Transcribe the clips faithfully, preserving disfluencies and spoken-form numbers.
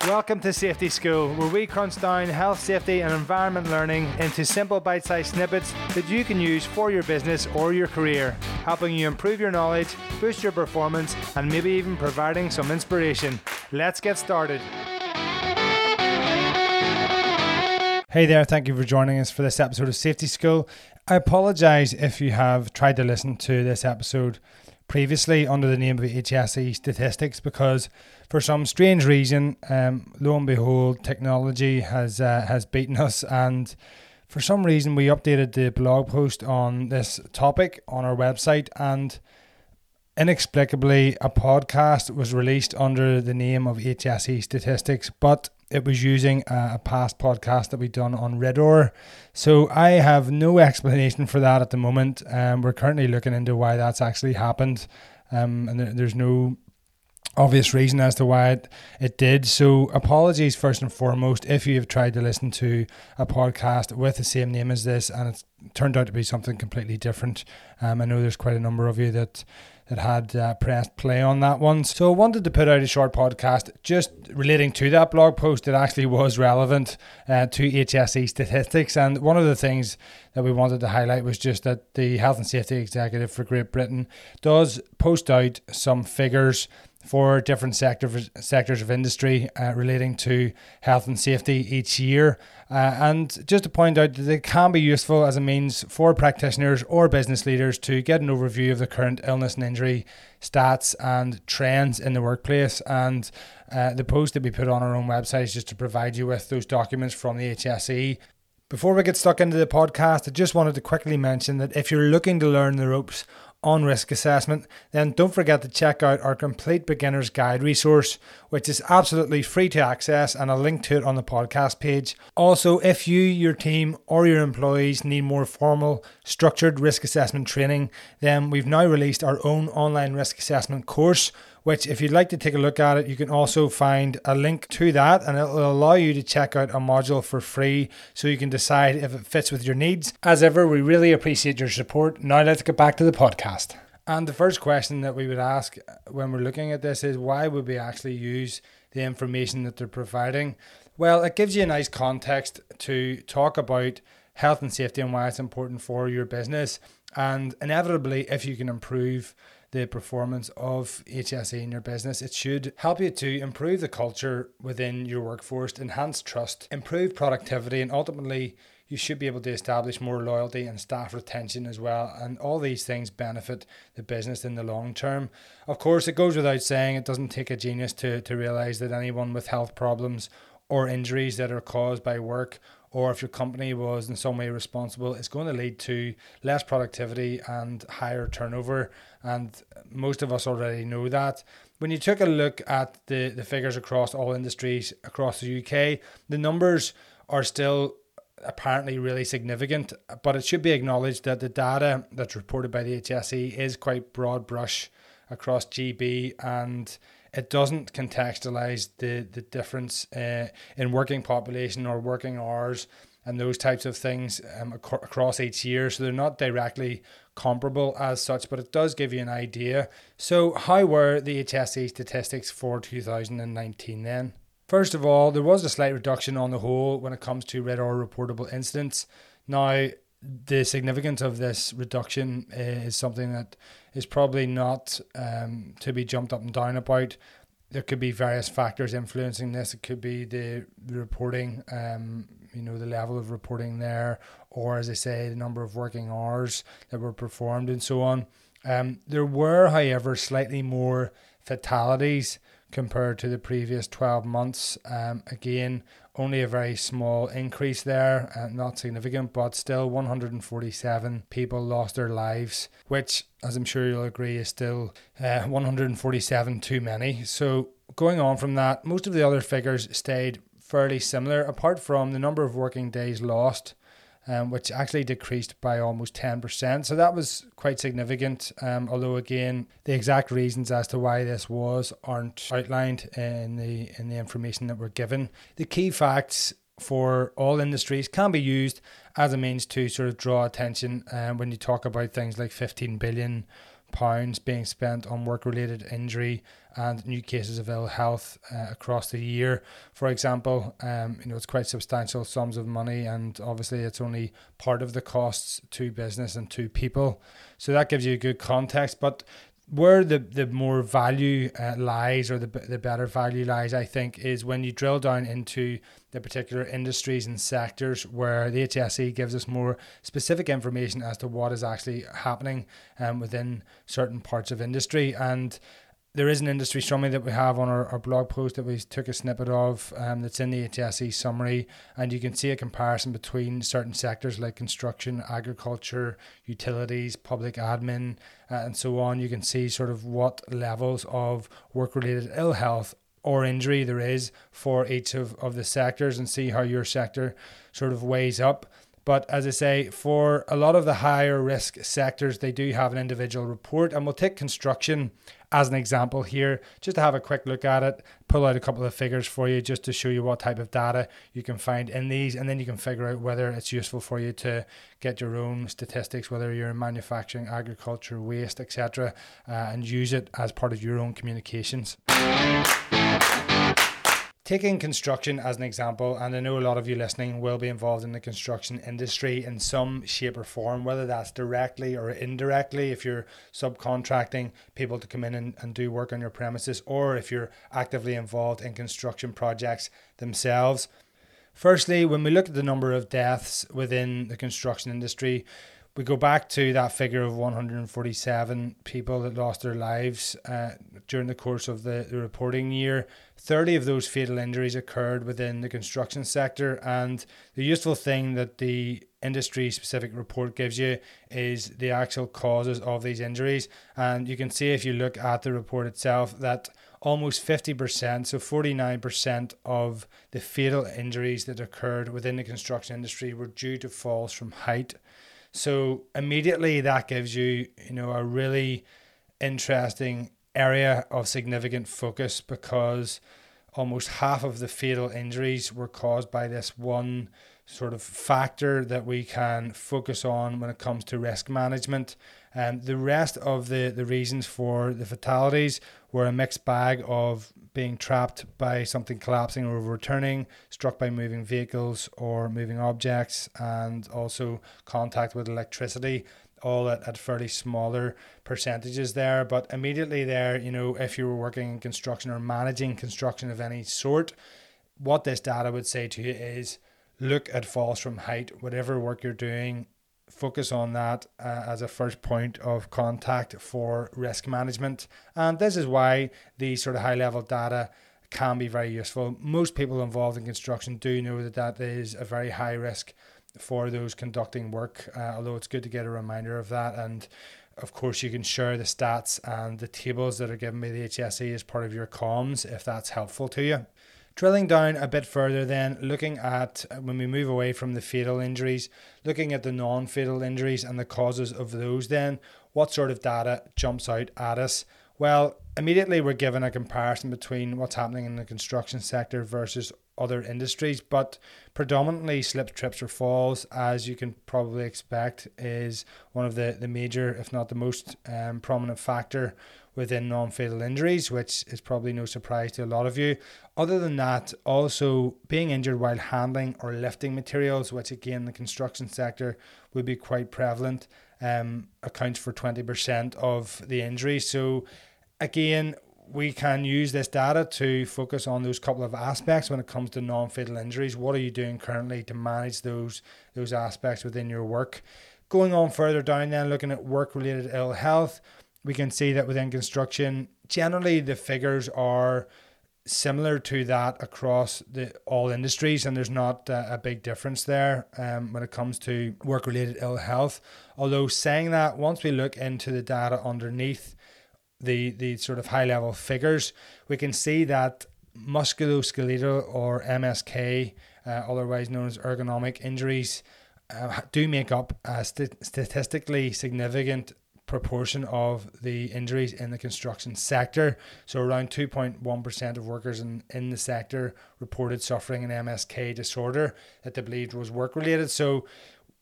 Welcome to Safety School, where we crunch down health, safety and environment learning into simple bite-sized snippets that you can use for your business or your career, helping you improve your knowledge, boost your performance and maybe even providing some inspiration. Let's get started. Hey there, thank you for joining us for this episode of Safety School. I apologise if you have tried to listen to this episode previously under the name of H S E Statistics, because for some strange reason, um, lo and behold, technology has uh, has beaten us, and for some reason we updated the blog post on this topic on our website, and inexplicably a podcast was released under the name of H S E Statistics, but it was using a, a past podcast that we'd done on Redor. So I have no explanation for that at the moment. Um, we're currently looking into why that's actually happened, um, and there, there's no obvious reason as to why it, it did. So apologies first and foremost if you have tried to listen to a podcast with the same name as this and it's turned out to be something completely different. Um, I know there's quite a number of you that that had uh, pressed play on that one. So I wanted to put out a short podcast just relating to that blog post that actually was relevant uh, to H S E Statistics. And one of the things that we wanted to highlight was just that the Health and Safety Executive for Great Britain does post out some figures for different sectors sectors of industry uh, relating to health and safety each year. Uh, and just to point out that it can be useful as a means for practitioners or business leaders to get an overview of the current illness and injury stats and trends in the workplace. And uh, the post that we put on our own website is just to provide you with those documents from the H S E. Before we get stuck into the podcast, I just wanted to quickly mention that if you're looking to learn the ropes on risk assessment, then don't forget to check out our complete beginner's guide resource, which is absolutely free to access, and I'll link to it on the podcast page. Also, if you, your team or your employees need more formal, structured risk assessment training, then we've now released our own online risk assessment course, which if you'd like to take a look at it, you can also find a link to that, and it will allow you to check out a module for free so you can decide if it fits with your needs. As ever, we really appreciate your support. Now let's get back to the podcast. And the first question that we would ask when we're looking at this is, why would we actually use the information that they're providing? Well, it gives you a nice context to talk about health and safety and why it's important for your business. And inevitably, if you can improve the performance of H S E in your business, it should help you to improve the culture within your workforce, enhance trust, improve productivity, and ultimately you should be able to establish more loyalty and staff retention as well. And all these things benefit the business in the long term. Of course, it goes without saying, it doesn't take a genius to, to realize that anyone with health problems or injuries that are caused by work, or if your company was in some way responsible, it's going to lead to less productivity and higher turnover. And most of us already know that. When you took a look at the, the figures across all industries across the U K, the numbers are still apparently really significant, but it should be acknowledged that the data that's reported by the H S E is quite broad brush across G B, and it doesn't contextualize the, the difference uh, in working population or working hours and those types of things um, ac- across each year. So they're not directly comparable as such, but it does give you an idea. So how were the H S E statistics for two thousand nineteen then? First of all, there was a slight reduction on the whole when it comes to red or reportable incidents. Now, the significance of this reduction is something that is probably not um, to be jumped up and down about. There could be various factors influencing this. It could be the, the reporting, um, you know, the level of reporting there, or as I say, the number of working hours that were performed and so on. Um, there were, however, slightly more fatalities compared to the previous twelve months. Um, again, only a very small increase there, uh, not significant, but still one hundred forty-seven people lost their lives, which, as I'm sure you'll agree, is still uh, one hundred forty-seven too many. So going on from that, most of the other figures stayed fairly similar, apart from the number of working days lost, Um, which actually decreased by almost ten percent. So that was quite significant, um, although again, the exact reasons as to why this was aren't outlined in the in the information that we're given. The key facts for all industries can be used as a means to sort of draw attention um, when you talk about things like fifteen billion pounds being spent on work-related injury and new cases of ill health uh, across the year. For example, um, you know, it's quite substantial sums of money, and obviously it's only part of the costs to business and to people. So that gives you a good context. But where the, the more value uh, lies, or the the better value lies, I think, is when you drill down into the particular industries and sectors where the H S E gives us more specific information as to what is actually happening um, within certain parts of industry. And there is an industry summary that we have on our, our blog post that we took a snippet of um, that's in the H S E summary, and you can see a comparison between certain sectors like construction, agriculture, utilities, public admin, uh, and so on. You can see sort of what levels of work-related ill health or injury there is for each of, of the sectors, and see how your sector sort of weighs up. But as I say, for a lot of the higher risk sectors, they do have an individual report, and we'll take construction as an example here, just to have a quick look at it, pull out a couple of figures for you just to show you what type of data you can find in these, and then you can figure out whether it's useful for you to get your own statistics, whether you're in manufacturing, agriculture, waste, et cetera, uh, and use it as part of your own communications. Taking construction as an example, and I know a lot of you listening will be involved in the construction industry in some shape or form, whether that's directly or indirectly, if you're subcontracting people to come in and, and do work on your premises, or if you're actively involved in construction projects themselves. Firstly, when we look at the number of deaths within the construction industry, we go back to that figure of one hundred forty-seven people that lost their lives uh, during the course of the, the reporting year. thirty of those fatal injuries occurred within the construction sector, and the useful thing that the industry-specific report gives you is the actual causes of these injuries. And you can see, if you look at the report itself, that almost fifty percent, so forty-nine percent of the fatal injuries that occurred within the construction industry were due to falls from height. So immediately that gives you, you know, a really interesting area of significant focus, because almost half of the fatal injuries were caused by this one sort of factor that we can focus on when it comes to risk management. And the rest of the, the reasons for the fatalities were a mixed bag of being trapped by something collapsing or overturning, struck by moving vehicles or moving objects, and also contact with electricity, all at, at fairly smaller percentages there. But immediately there, you know, if you were working in construction or managing construction of any sort, what this data would say to you is, look at falls from height. Whatever work you're doing, focus on that uh, as a first point of contact for risk management. And this is why these sort of high level data can be very useful. Most people involved in construction do know that that is a very high risk for those conducting work, uh, although it's good to get a reminder of that. And of course, you can share the stats and the tables that are given by the H S E as part of your comms if that's helpful to you. Drilling down a bit further then, looking at, when we move away from the fatal injuries, looking at the non-fatal injuries and the causes of those then, what sort of data jumps out at us? Well, immediately we're given a comparison between what's happening in the construction sector versus other industries, but predominantly slips, trips or falls, as you can probably expect, is one of the, the major, if not the most um, prominent factor within non-fatal injuries, which is probably no surprise to a lot of you. Other than that, also being injured while handling or lifting materials, which again the construction sector would be quite prevalent, um, accounts for twenty percent of the injuries. So again, we can use this data to focus on those couple of aspects when it comes to non-fatal injuries. What are you doing currently to manage those those aspects within your work? Going on further down then, looking at work-related ill health, we can see that within construction, generally the figures are similar to that across the all industries, and there's not uh, a big difference there um, when it comes to work-related ill health. Although saying that, once we look into the data underneath the the sort of high-level figures, we can see that musculoskeletal or M S K, uh, otherwise known as ergonomic injuries, uh, do make up a st- statistically significant proportion of the injuries in the construction sector. So around two point one percent of workers in, in the sector reported suffering an M S K disorder that they believed was work related. So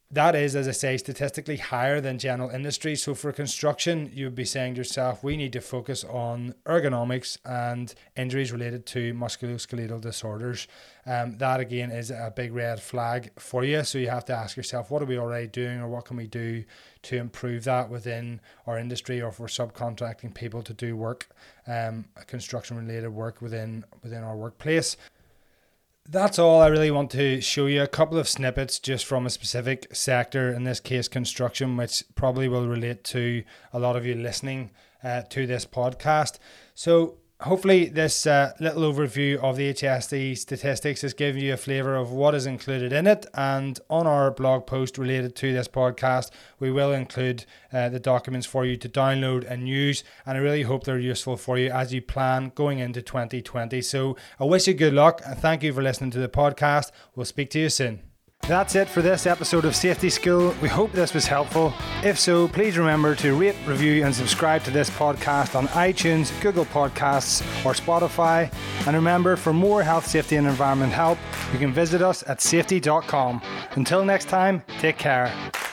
That is, as I say, statistically higher than general industry. So for construction, you would be saying to yourself, we need to focus on ergonomics and injuries related to musculoskeletal disorders. Um, that again is a big red flag for you. So you have to ask yourself, what are we already doing, or what can we do to improve that within our industry, or if we're subcontracting people to do work, um, construction related work within within our workplace. That's all I really want to show you. A couple of snippets just from a specific sector, in this case construction, which probably will relate to a lot of you listening uh, to this podcast. So hopefully this uh, little overview of the H S E statistics has given you a flavour of what is included in it. And on our blog post related to this podcast, we will include uh, the documents for you to download and use. And I really hope they're useful for you as you plan going into twenty twenty. So I wish you good luck, and thank you for listening to the podcast. We'll speak to you soon. That's it for this episode of Safety School. We hope this was helpful. If so, please remember to rate, review and subscribe to this podcast on iTunes, Google Podcasts or Spotify. And remember, for more health, safety and environment help, you can visit us at safety dot com. Until next time, take care.